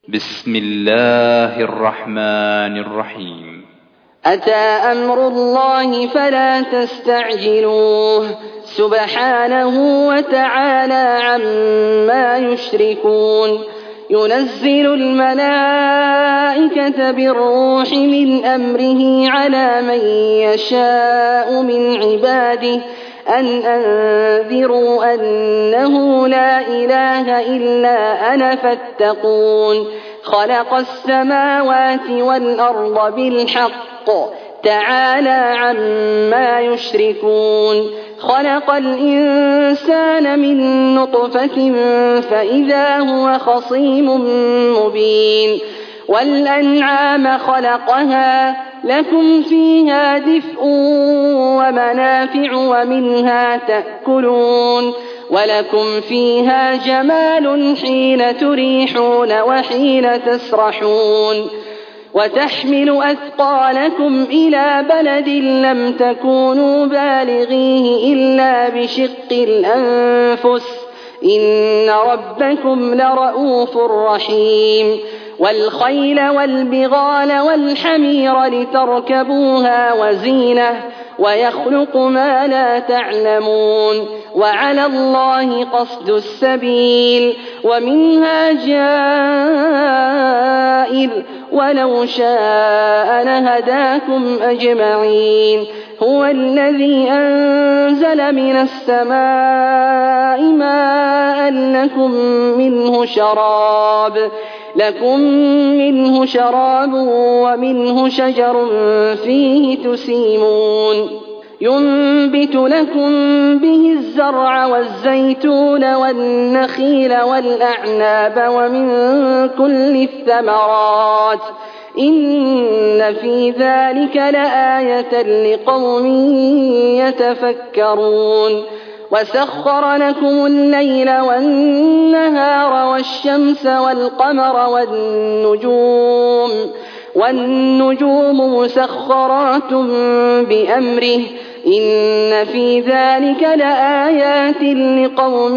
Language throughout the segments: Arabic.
بسم الله الرحمن الرحيم. أتى أمر الله فلا تستعجلوه سبحانه وتعالى عما يشركون. ينزل الملائكة بالروح من أمره على من يشاء من عباده أن أنذروا أنه لا إله إلا أنا فاتقون. خلق السماوات والأرض بالحق تعالى عما يشركون. خلق الإنسان من نطفة فإذا هو خصيم مبين. والأنعام خلقها لكم فيها دفء ومنافع ومنها تأكلون ولكم فيها جمال حين تريحون وحين تسرحون. وتحمل أثقالكم إلى بلد لم تكونوا بالغيه إلا بشق الأنفس إن ربكم لرؤوف رحيم. والخيل والبغال والحمير لتركبوها وزينة ويخلق ما لا تعلمون. وعلى الله قصد السبيل ومنها جائر ولو شاء لهداكم أجمعين. هو الذي أنزل من السماء ماء لكم منه شراب ومنه شجر فيه تسيمون. ينبت لكم به الزرع والزيتون والنخيل والأعناب ومن كل الثمرات إن في ذلك لآية لقوم يتفكرون. وسخر لكم الليل والنهار والشمس والقمر والنجوم مسخرات بأمره إن في ذلك لآيات لقوم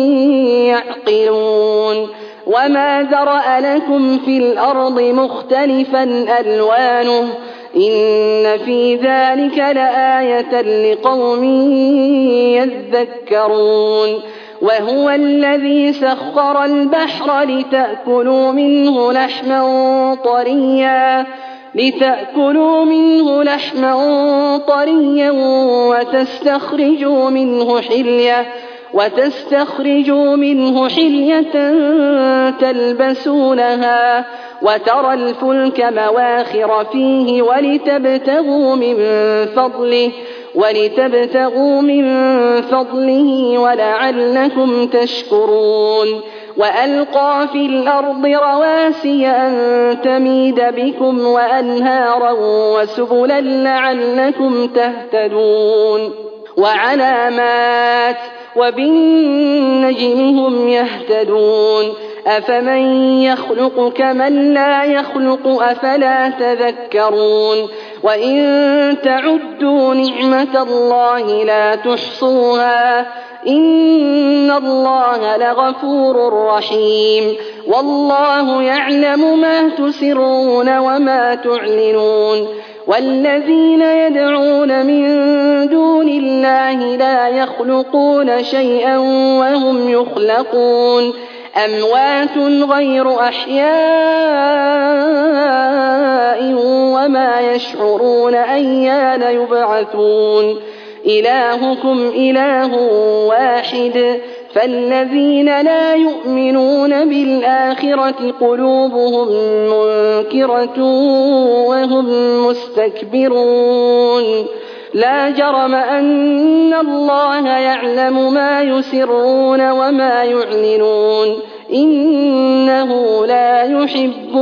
يعقلون. وما ذرأ لكم في الأرض مختلفا ألوانه إن في ذلك لآية لقوم يذكرون. وهو الذي سخر البحر لتأكلوا منه لحما طريا وتستخرجوا منه حلية تلبسونها وترى الفلك مواخر فيه ولتبتغوا من فضله ولعلكم تشكرون. وألقى في الأرض رواسي أن تميد بكم وأنهارا وسبلا لعلكم تهتدون. وعلامات وبالنجم هم يهتدون. أفمن يخلق كمن لا يخلق أفلا تذكرون. وإن تعدوا نعمة الله لا تحصوها إن الله لغفور رحيم. والله يعلم ما تسرون وما تعلنون. والذين يدعون من دون الله لا يخلقون شيئا وهم يخلقون أموات غير أحياء وما يشعرون أيان يبعثون. إلهكم إله واحد فالذين لا يؤمنون بالآخرة قلوبهم منكرة وهم مستكبرون. لا جرم أن الله يعلم ما يسرون وما يعلنون إنه لا يحب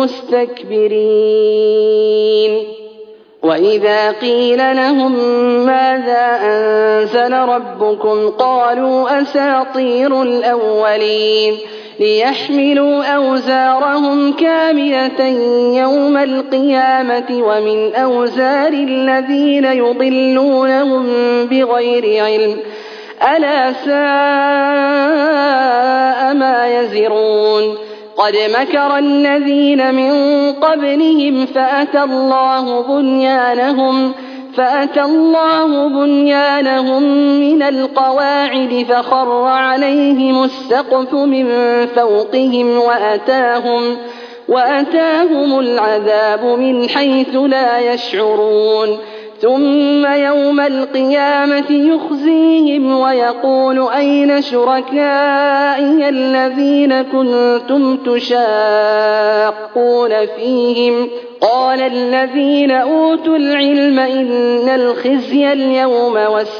المستكبرين. وإذا قيل لهم ماذا أنزل ربكم قالوا أساطير الأولين ليحملوا أوزارهم كاملة يوم القيامة ومن أوزار الذين يضلونهم بغير علم ألا ساء ما يزرون. قد مكر الذين من قبلهم فأتى الله بنيانهم من القواعد فخر عليهم السقف من فوقهم وأتاهم العذاب من حيث لا يشعرون ثم يوم القيامة يخزيهم ويقول أين شركائي الذين كنتم تشاقون فيهم قال الذين أوتوا العلم إن الخزي اليوم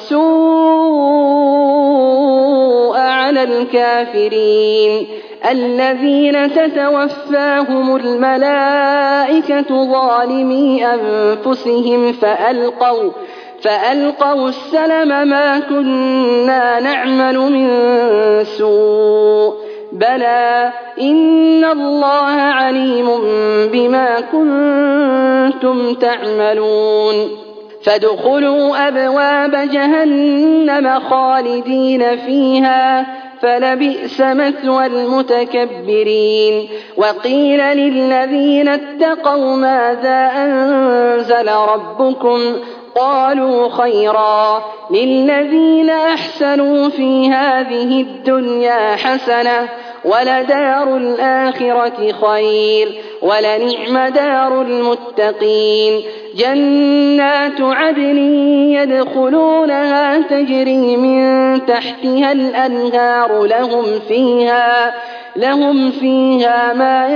والسوء على الكافرين الذين تتوفاهم الملائكة ظالمي أنفسهم فألقوا السلم ما كنا نعمل من سوء بلى إن الله عليم بما كنتم تعملون فادخلوا أبواب جهنم خالدين فيها فلبئس مثوى المتكبرين وقيل للذين اتقوا ماذا أنزل ربكم قالوا خيرا للذين أحسنوا في هذه الدنيا حسنة ولدار الآخرة خير ولنعم دار المتقين جنات عدن يدخلونها تجري من تحتها الأنهار لهم فيها ما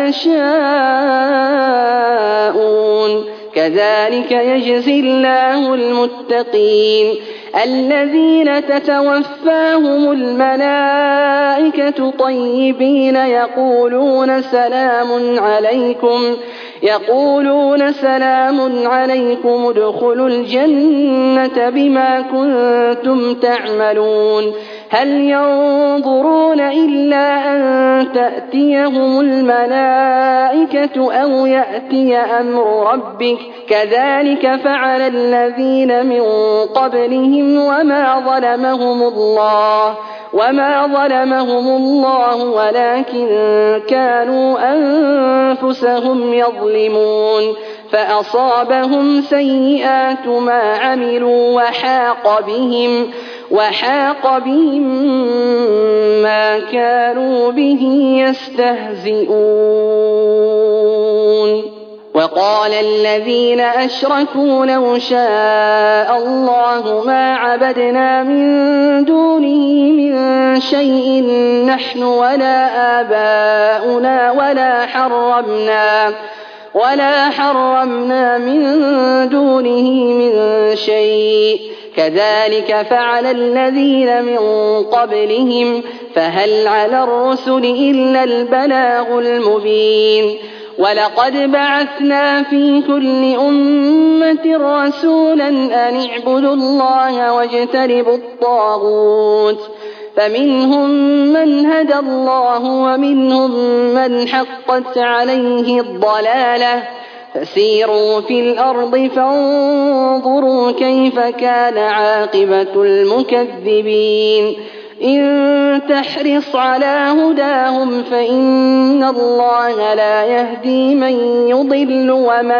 يشاءون كذلك يجزي الله المتقين الذين تتوفاهم الملائكة طيبين يقولون سلام عليكم ادخلوا الجنة بما كنتم تعملون هل ينظرون إلا أن تأتيهم الملائكة أو يأتي أمر ربك كذلك فعل الذين من قبلهم وما ظلمهم الله ولكن كانوا أنفسهم يظلمون فأصابهم سيئات ما عملوا وحاق بهم ما كانوا به يستهزئون وقال الذين أشركوا لو شاء الله ما عبدنا من دونه من شيء نحن ولا آباؤنا ولا حرمنا من دونه من شيء كذلك فعل الذين من قبلهم فهل على الرسل إلا البلاغ المبين ولقد بعثنا في كل أمة رسولا أن اعبدوا الله واجتنبوا الطاغوت فمنهم من هدى الله ومنهم من حقت عليه الضلالة فسيروا في الأرض فانظروا كيف كان عاقبة المكذبين إن تحرص على هداهم فإن الله لا يهدي من يضل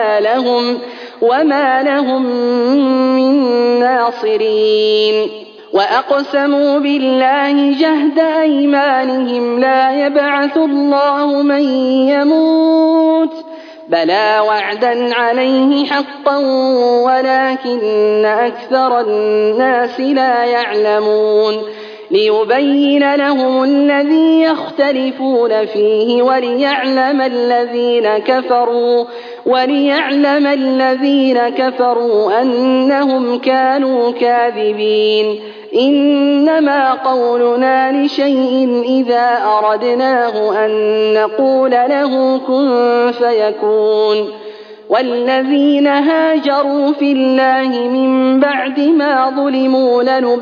وما لهم من ناصرين وأقسموا بالله جهد أيمانهم لا يبعث الله من يموت بلى وعدا عليه حقا ولكن أكثر الناس لا يعلمون ليبين لهم الذي يختلفون فيه وليعلم الذين كفروا أنهم كانوا كاذبين إنما قولنا لشيء إذا أردناه أن نقول له كن فيكون والذين هاجروا في الله من بعد ما ظلموا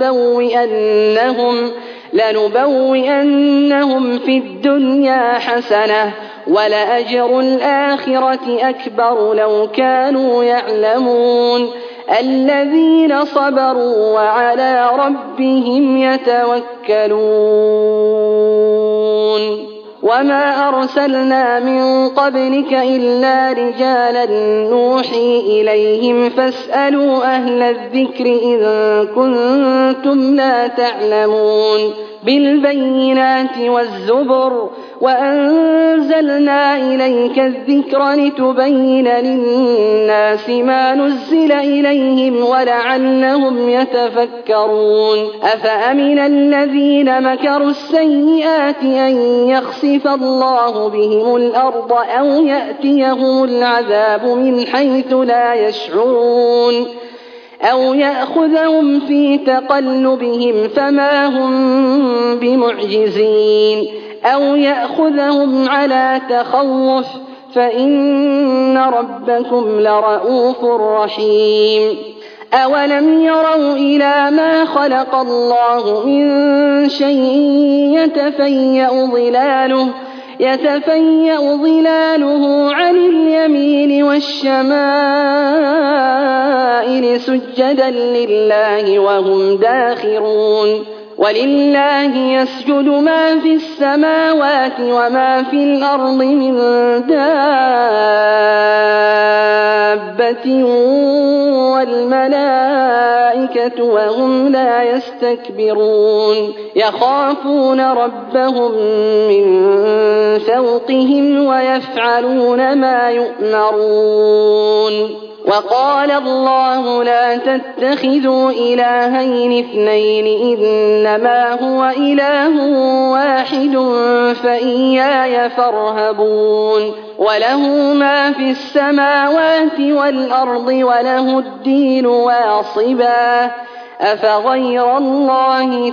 لنبوئنهم في الدنيا حسنة ولأجر الآخرة أكبر لو كانوا يعلمون الذين صبروا وعلى ربهم يتوكلون وما أرسلنا من قبلك إلا رجالا نوحي إليهم فاسألوا أهل الذكر إن كنتم لا تعلمون بالبينات والزبر وأنزلنا إليك الذكر لتبين للناس ما نزل إليهم ولعلهم يتفكرون أفأمن الذين مكروا السيئات أن يخسف الله بهم الأرض أو يأتيهم العذاب من حيث لا يشعرون أو يأخذهم في تقلبهم فما هم بمعجزين أو يأخذهم على تخوف فإن ربكم لرءوف رحيم أولم يروا إلى ما خلق الله من شيء يتفيأ ظلاله عن اليمين والشمائل سجدا لله وهم داخرون ولله يسجد ما في السماوات وما في الأرض من دابة والملائكة وهم لا يستكبرون يخافون ربهم من فوقهم ويفعلون ما يؤمرون وقال الله لا تتخذوا إلهين اثنين إنما هو إله واحد فإياي فارهبون وله ما في السماوات والأرض وله الدين واصبا أفغير الله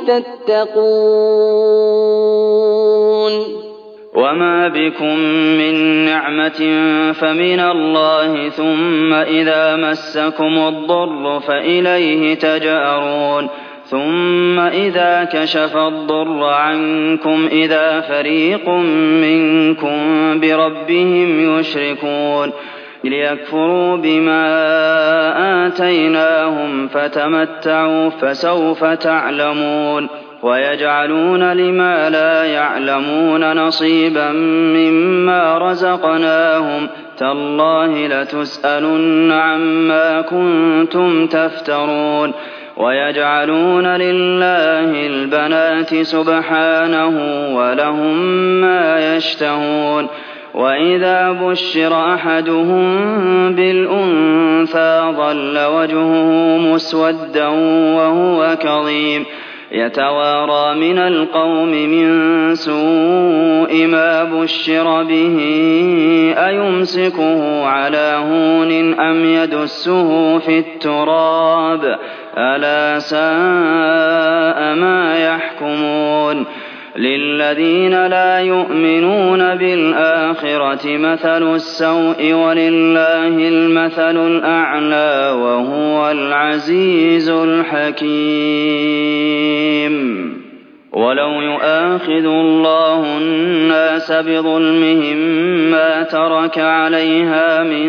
تتقون وما بكم من نعمة فمن الله ثم إذا مسكم الضر فإليه تجأرون ثم إذا كشف الضر عنكم إذا فريق منكم بربهم يشركون ليكفروا بما آتيناهم فتمتعوا فسوف تعلمون ويجعلون لما لا يعلمون نصيبا مما رزقناهم تالله لتسألن عما كنتم تفترون ويجعلون لله البنات سبحانه ولهم ما يشتهون وإذا بشر أحدهم بالأنثى ظل وجهه مسودا وهو كظيم يتوارى من القوم من سوء ما بشر به أيمسكه على هون أم يدسه في التراب ألا ساء ما يحكمون للذين لا يؤمنون بالآخرة مثل السوء ولله المثل الأعلى وهو العزيز الحكيم ولو يؤاخذ الله الناس بظلمهم ما ترك عليها من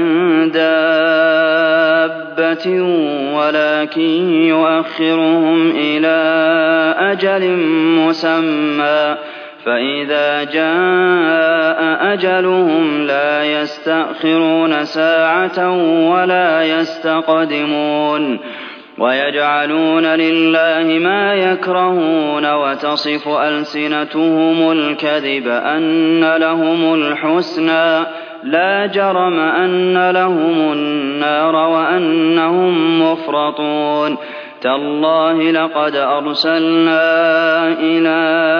دابة ولكن يؤخرهم إلى أجل مسمى فإذا جاء أجلهم لا يستأخرون ساعة ولا يستقدمون ويجعلون لله ما يكرهون وتصف ألسنتهم الكذب أن لهم الحسنى لا جرم أن لهم النار وأنهم مفرطون تالله لقد أرسلنا إلى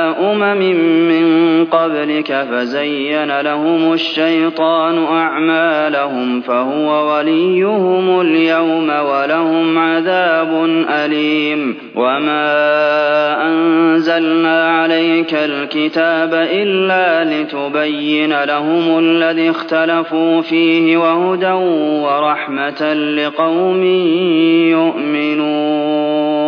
من قبلك فزين لهم الشيطان أعمالهم فهو وليهم اليوم ولهم عذاب أليم وما أنزلنا عليك الكتاب إلا لتبين لهم الذي اختلفوا فيه وهدى ورحمة لقوم يؤمنون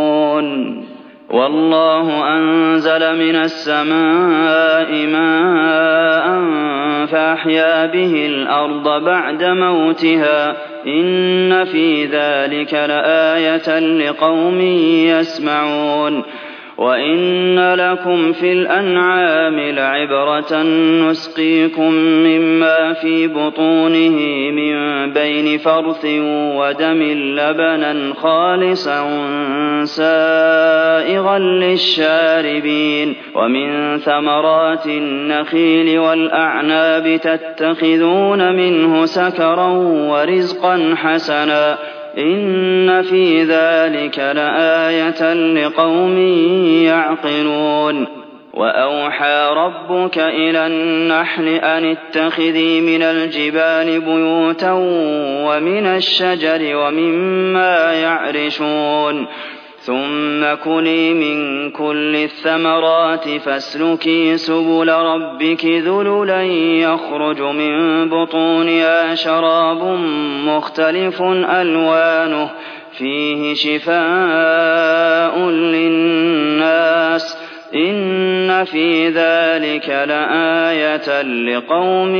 والله أنزل من السماء ماء فأحيا به الأرض بعد موتها إن في ذلك لآية لقوم يسمعون وَإِنَّ لَكُمْ فِي الْأَنْعَامِ لَعِبْرَةً نُّسْقِيكُم مِّمَّا فِي بُطُونِهِ مِن بَيْنِ فَرْثٍ وَدَمٍ لَّبَنًا خَالِصًا سَائِغًا لِّلشَّارِبِينَ وَمِن ثَمَرَاتِ النَّخِيلِ وَالْأَعْنَابِ تَتَّخِذُونَ مِنْهُ سَكَرًا وَرِزْقًا حَسَنًا إِنَّ فِي ذَٰلِكَ لَآيَةً لِّقَوْمٍ يَعْقِلُونَ وَأَوْحَىٰ رَبُّكَ إِلَى النَّحْلِ أَنِ اتَّخِذِي مِنَ الْجِبَالِ بُيُوتًا وَمِنَ الشَّجَرِ وَمِمَّا يَعْرِشُونَ ثُمَّ كُلِي مِن كُلِّ الثَّمَرَاتِ فَاسْلُكِي سُبُلَ رَبِّكِ ذُلُلًا يَخْرُجُ مِن بُطُونِهَا شَرَابٌ مُّخْتَلِفٌ أَلْوَانُهُ فِيهِ شِفَاءٌ لِّلنَّاسِ ۗ إِنَّ فِي ذَٰلِكَ لَآيَةً لِّقَوْمٍ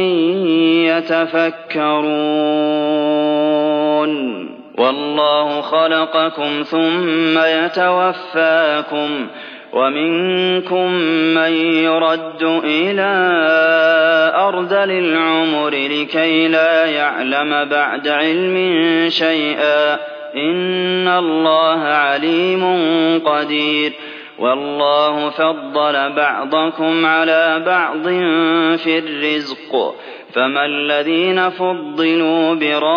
يَتَفَكَّرُونَ وَاللَّهُ خَلَقَكُمْ ثُمَّ يَتَوَفَّاكُمْ ۚ وَمِنكُم مَّن يُرَدُّ إِلَىٰ أَرْذَلِ الْعُمُرِ لِكَيْ لَا يَعْلَمَ بَعْدَ عِلْمٍ شَيْئًا ۚ إِنَّ اللَّهَ عَلِيمٌ قَدِيرٌ وَاللَّهُ فَضَّلَ بَعْضَكُمْ عَلَىٰ بَعْضٍ فِي الرِّزْقِ ۚ فَمَا الَّذِينَ فُضِّلُوا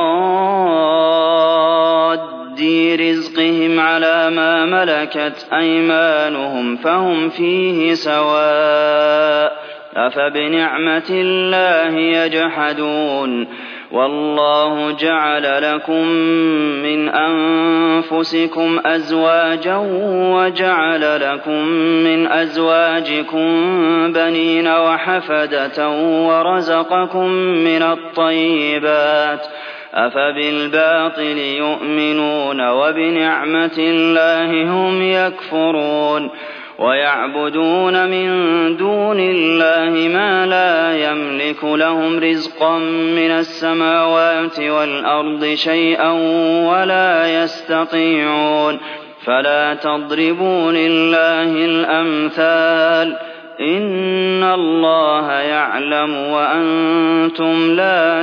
بِرَادِّي رِزْقِهِمْ عَلَىٰ مَا مَلَكَتْ أَيْمَانُهُمْ فَهُمْ فِيهِ سَوَاءٌ ۚ أَفَبِنِعْمَةِ اللَّهِ يَجْحَدُونَ وَاللَّهُ جَعَلَ لَكُم مِّنْ أَنفُسِكُمْ أَزْوَاجًا وَجَعَلَ لَكُم مِّنْ أَزْوَاجِكُم بَنِينَ وَحَفَدَةً وَرَزَقَكُم مِّنَ الطَّيِّبَاتِ ۚ أَفَبِالْبَاطِلِ يُؤْمِنُونَ وَبِنِعْمَةِ اللَّهِ هُمْ يَكْفُرُونَ وَيَعْبُدُونَ مِن دُونِ اللَّهِ مَا لَا يَمْلِكُ لَهُمْ رِزْقًا مِّنَ السَّمَاوَاتِ وَالْأَرْضِ شَيْئًا وَلَا يَسْتَطِيعُونَ فَلَا تَضْرِبُوا لِلَّهِ الْأَمْثَالَ ۚ إِنَّ اللَّهَ يَعْلَمُ وَأَنتُمْ لَا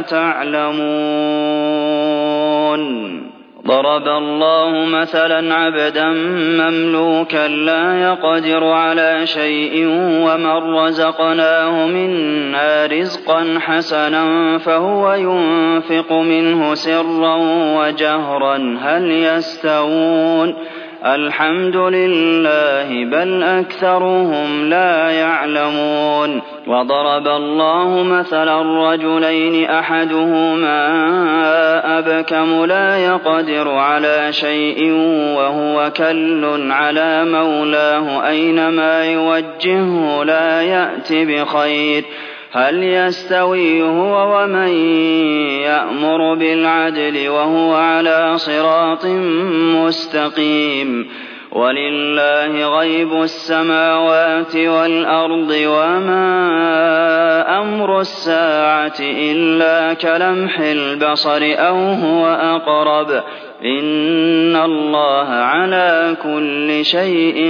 تَعْلَمُونَ ضَرَبَ اللَّهُ مَثَلًا عَبْدًا مَّمْلُوكًا لَّا يَقْدِرُ عَلَىٰ شَيْءٍ وَمَن رَّزَقْنَاهُ مِنَّا رِزْقًا حَسَنًا فَهُوَ يُنفِقُ مِنْهُ سِرًّا وَجَهْرًا هَلْ يَسْتَوُونَ الْحَمْدُ لِلَّهِ بَلْ أَكْثَرُهُمْ لَا يَعْلَمُونَ وَضَرَبَ اللَّهُ مَثَلًا رَّجُلَيْنِ أَحَدُهُمَا أَبْكَمُ لَا يَقْدِرُ عَلَىٰ شَيْءٍ وَهُوَ كَلٌّ عَلَىٰ مَوْلَاهُ أَيْنَمَا يُوَجِّههُّ لَا يَأْتِ بِخَيْرٍ ۚ هَلْ يَسْتَوِي هُوَ وَمَن يَأْمُرُ بِالْعَدْلِ وَهُوَ عَلَىٰ صِرَاطٍ مُّسْتَقِيمٍ وَلِلَّهِ غَيْبُ السَّمَاوَاتِ وَالْأَرْضِ ۚ وَمَا أَمْرُ السَّاعَةِ إِلَّا كَلَمْحِ الْبَصَرِ أَوْ هُوَ أَقْرَبُ ۚ إِنَّ اللَّهَ عَلَىٰ كُلِّ شَيْءٍ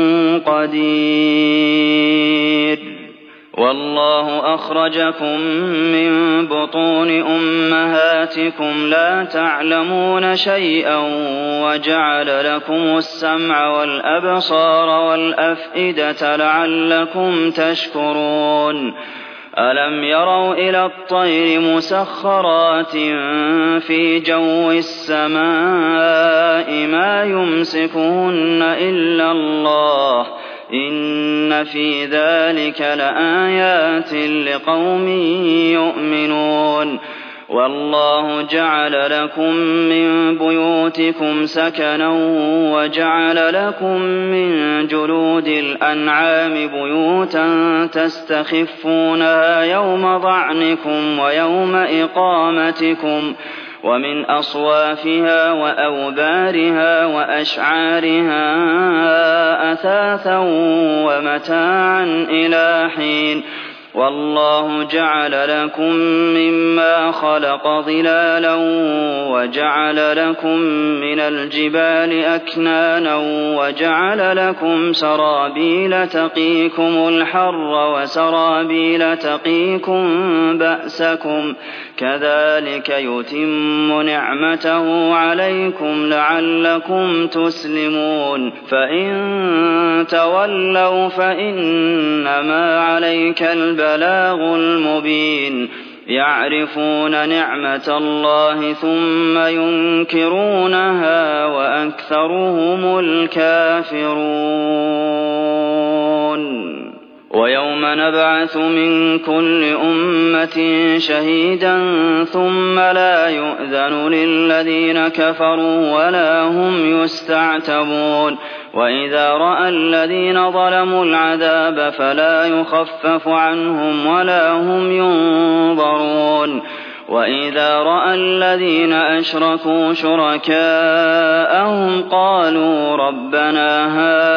قَدِيرٌ وَاللَّهُ أَخْرَجَكُم مِّن بُطُونِ أُمَّهَاتِكُمْ لَا تَعْلَمُونَ شَيْئًا وَجَعَلَ لَكُمُ السَّمْعَ وَالْأَبْصَارَ وَالْأَفْئِدَةَ لَعَلَّكُمْ تَشْكُرُونَ أَلَمْ يَرَوْا إِلَى الطَّيْرِ مُسَخَّرَاتٍ فِي جَوِّ السَّمَاءِ مَا يُمْسِكُهُنَّ إِلَّا اللَّهُ ۗ إِنَّ فِي ذَٰلِكَ لَآيَاتٍ لِّقَوْمٍ يُؤْمِنُونَ وَاللَّهُ جَعَلَ لَكُم مِّن بُيُوتِكُمْ سَكَنًا وَجَعَلَ لَكُم مِّن جُلُودِ الْأَنْعَامِ بُيُوتًا تَسْتَخِفُّونَهَا يَوْمَ ظَعْنِكُمْ وَيَوْمَ إِقَامَتِكُمْ ۖ وَمِنْ أَصْوَافِهَا وَأَوْبَارِهَا وَأَشْعَارِهَا أَثَاثًا وَمَتَاعًا إِلَىٰ حِينٍ وَاللَّهُ جَعَلَ لَكُم مِّمَّا خلق ظلالا وجعل لكم من الجبال أكنانا وجعل لكم سرابيل تقيكم الحر وسرابيل تقيكم بأسكم كذلك يتم نعمته عليكم لعلكم تسلمون فإن تولوا فإنما عليك البلاغ المبين يعرفون نعمة الله ثم ينكرونها وأكثرهم الكافرون ويوم نبعث من كل أمة شهيدا ثم لا يؤذن للذين كفروا ولا هم يستعتبون وإذا رأى الذين ظلموا العذاب فلا يخفف عنهم ولا هم ينظرون وإذا رأى الذين أشركوا شركاءهم قالوا ربنا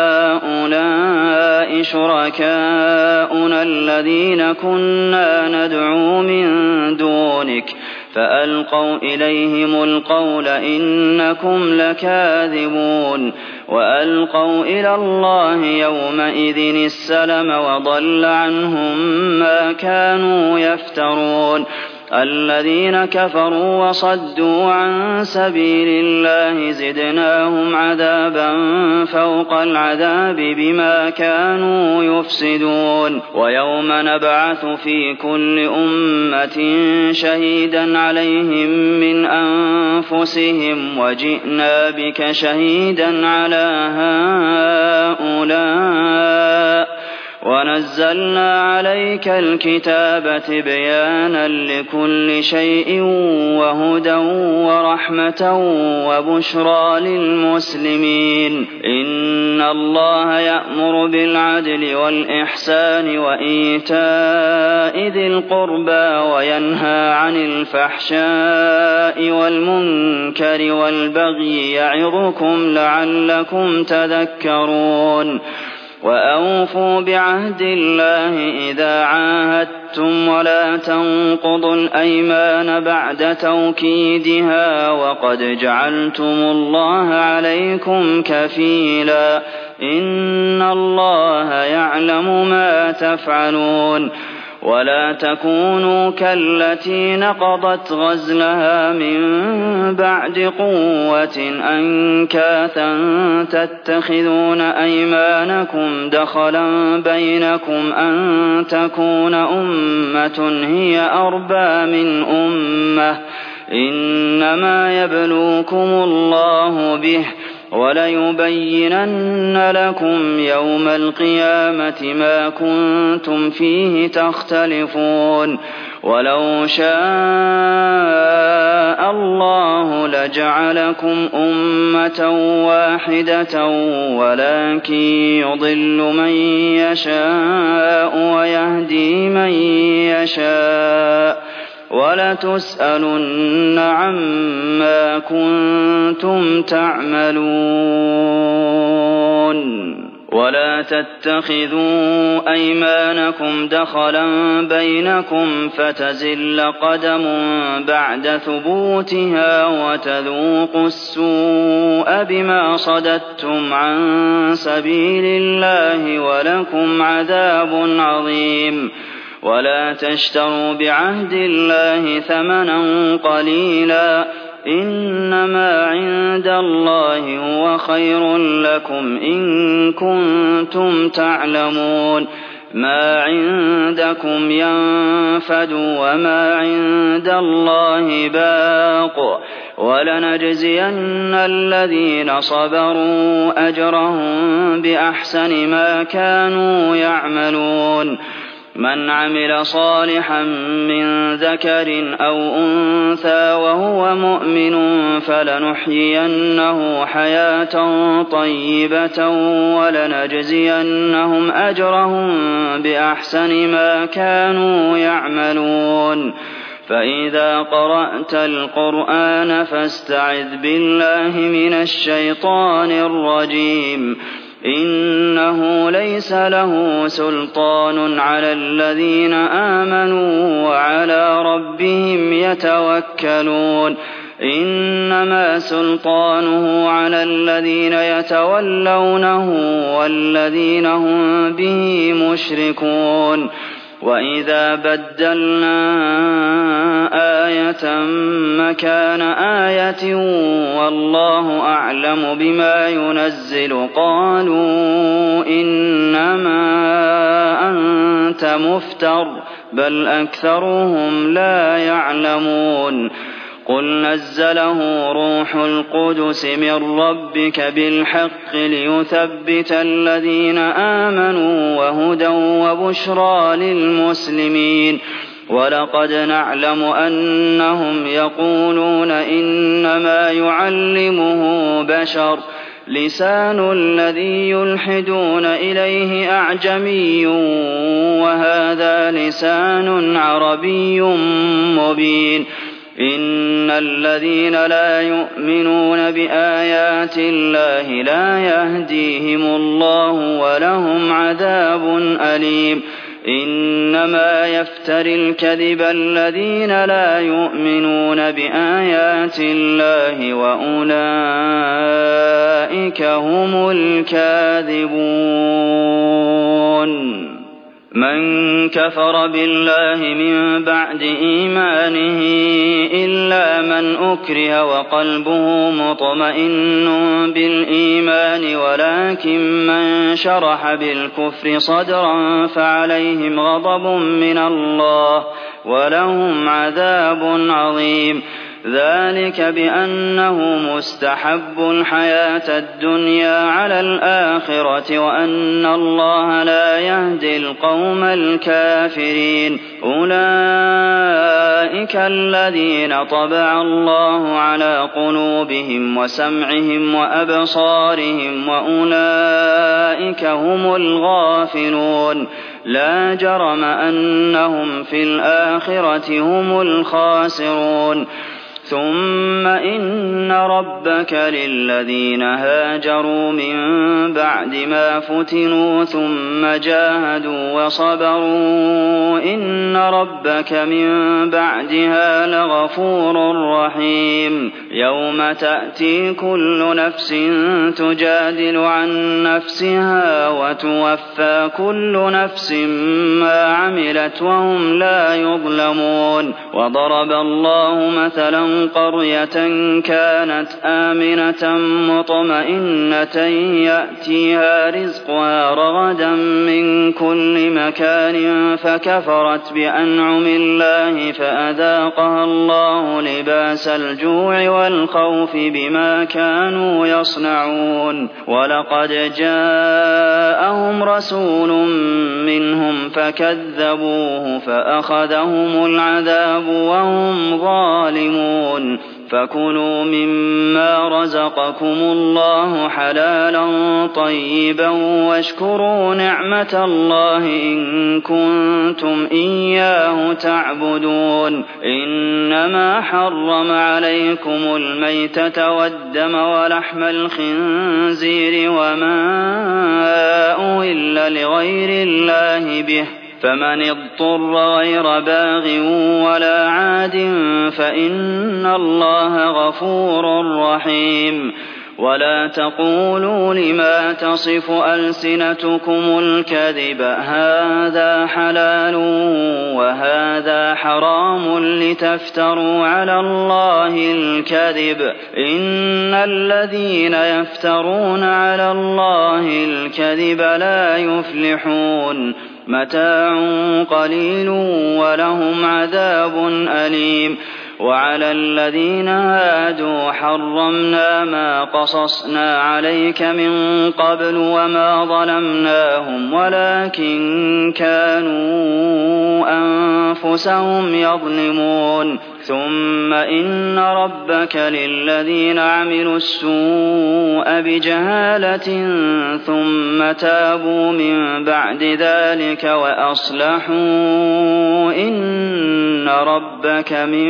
هؤلاء شركاؤنا الذين كنا ندعو من دونك فألقوا إليهم القول إنكم لكاذبون وألقوا إلى الله يومئذ السلم وضل عنهم ما كانوا يفترون الذين كفروا وصدوا عن سبيل الله زدناهم عذابا فوق العذاب بما كانوا يفسدون ويوم نبعث في كل أمة شهيدا عليهم من أنفسهم وجئنا بك شهيدا على هؤلاء ونزلنا عليك الكتاب تبيانا لكل شيء وهدى ورحمة وبشرى للمسلمين إن الله يأمر بالعدل والإحسان وإيتاء ذي القربى وينهى عن الفحشاء والمنكر والبغي يعظكم لعلكم تذكرون وأوفوا بعهد الله إذا عاهدتم ولا تنقضوا الأيمان بعد توكيدها وقد جعلتم الله عليكم كفيلا إن الله يعلم ما تفعلون ولا تكونوا كالتي نقضت غزلها من بعد قوة أنكاثا تتخذون أيمانكم دخلا بينكم أن تكون أمة هي أربى من أمة إنما يبلوكم الله به وليبينن لكم يوم القيامة ما كنتم فيه تختلفون ولو شاء الله لجعلكم أمة واحدة ولكن يضل من يشاء ويهدي من يشاء ولتسألن عما كنتم تعملون ولا تتخذوا أيمانكم دخلا بينكم فتزل قدم بعد ثبوتها وتذوقوا السوء بما صددتم عن سبيل الله ولكم عذاب عظيم ولا تشتروا بعهد الله ثمنا قليلا إنما عند الله هو خير لكم إن كنتم تعلمون ما عندكم ينفد وما عند الله باق ولنجزين الذين صبروا أجرهم بأحسن ما كانوا يعملون من عمل صالحا من ذكر أو أنثى وهو مؤمن فلنحيينه حياة طيبة ولنجزينهم أجرهم بأحسن ما كانوا يعملون فإذا قرأت القرآن فاستعذ بالله من الشيطان الرجيم إنه ليس له سلطان على الذين آمنوا وعلى ربهم يتوكلون إنما سلطانه على الذين يتولونه والذين هم به مشركون وإذا بدلنا آية مكان آية والله أعلم بما ينزل قالوا إنما أنت مفتر بل أكثرهم لا يعلمون قل نزله روح القدس من ربك بالحق ليثبت الذين آمنوا وهدى وبشرى للمسلمين ولقد نعلم أنهم يقولون إنما يعلمه بشر لسان الذي يلحدون إليه أعجمي وهذا لسان عربي مبين إن الذين لا يؤمنون بآيات الله لا يهديهم الله ولهم عذاب أليم إنما يفتري الكذب الذين لا يؤمنون بآيات الله وأولئك هم الكاذبون من كفر بالله من بعد إيمانه إلا من أكره وقلبه مطمئن بالإيمان ولكن من شرح بالكفر صدرا فعليهم غضب من الله ولهم عذاب عظيم ذلك بأنه مستحب الحياة الدنيا على الآخرة وأن الله لا يهدي القوم الكافرين أولئك الذين طبع الله على قلوبهم وسمعهم وأبصارهم وأولئك هم الغافلون لا جرم أنهم في الآخرة هم الخاسرون ثم إن ربك للذين هاجروا من بعد ما فتنوا ثم جاهدوا وصبروا إن ربك من بعدها لغفور رحيم يوم تأتي كل نفس تجادل عن نفسها وتوفى كل نفس ما عملت وهم لا يظلمون وضرب الله مثلا قرية كانت آمنة مطمئنة يأتيها رزقها رغدا من كل مكان فكفرت بأنعم الله فأذاقها الله لباس الجوع والخوف بما كانوا يصنعون ولقد جاءهم رسول منهم فكذبوه فأخذهم العذاب وهم ظالمون فكلوا مما رزقكم الله حلالا طيبا واشكروا نعمة الله إن كنتم إياه تعبدون إنما حرم عليكم الميتة والدم ولحم الخنزير وما أهل لغير الله به فمن اضطر غير باغ ولا عاد فإن الله غفور رحيم ولا تقولوا لما تصف ألسنتكم الكذب هذا حلال وهذا حرام لتفتروا على الله الكذب إن الذين يفترون على الله الكذب لا يفلحون متاع قليل ولهم عذاب أليم وعلى الذين هادوا حرمنا ما قصصنا عليك من قبل وما ظلمناهم ولكن كانوا أنفسهم يظلمون ثم إن ربك للذين عملوا السوء بجهالة ثم تابوا من بعد ذلك وأصلحوا إن ربك من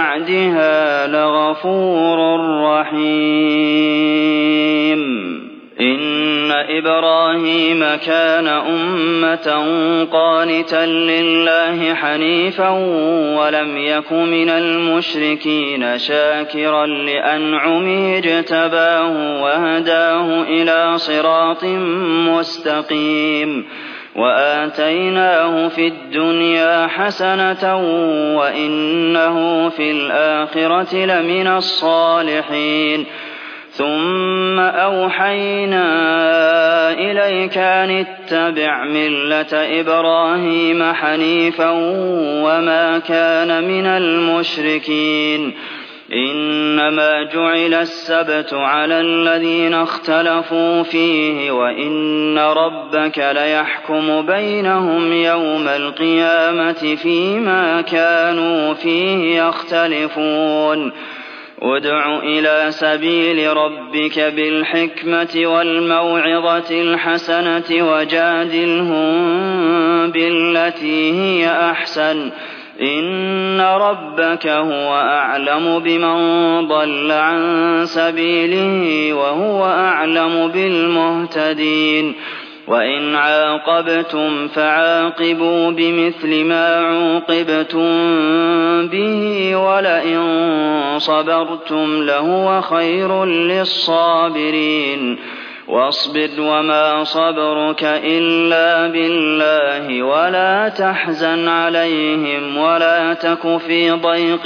بعدها لغفور رحيم إن إبراهيم كان أمة قانتا لله حنيفا ولم يك من المشركين شاكرا لأنعمه اجتباه وهداه إلى صراط مستقيم وآتيناه في الدنيا حسنة وإنه في الآخرة لمن الصالحين ثم أوحينا إليك أن اتبع ملة إبراهيم حنيفا وما كان من المشركين إنما جعل السبت على الذين اختلفوا فيه وإن ربك ليحكم بينهم يوم القيامة فيما كانوا فيه يختلفون ادع إلى سبيل ربك بالحكمة والموعظة الحسنة وجادلهم بالتي هي أحسن إن ربك هو أعلم بمن ضل عن سبيله وهو أعلم بالمهتدين وإن عاقبتم فعاقبوا بمثل ما عوقبتم به ولئن صبرتم لهو خير للصابرين واصبر وما صبرك إلا بالله ولا تحزن عليهم ولا تك في ضيق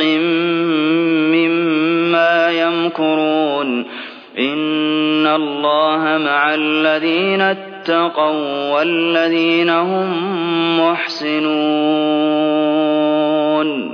مما يمكرون إن الله مع الذين اتقوا والذين هم محسنون